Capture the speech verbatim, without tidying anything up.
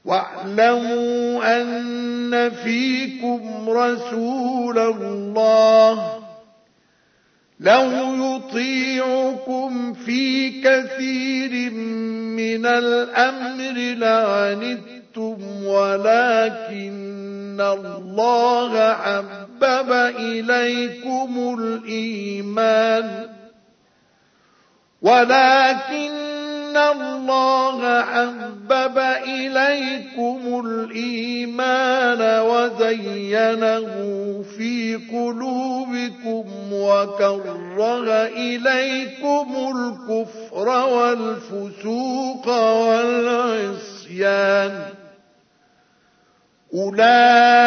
واعلموا أن فيكم رسول الله لو يطيعكم في كثير من الأمر لعنتم ولكن الله حبب إليكم الإيمان ولكن الله حبب إليكم الإيمان وزينه في قلوبكم وكره إليكم الكفر والفسوق والعصيان أولئك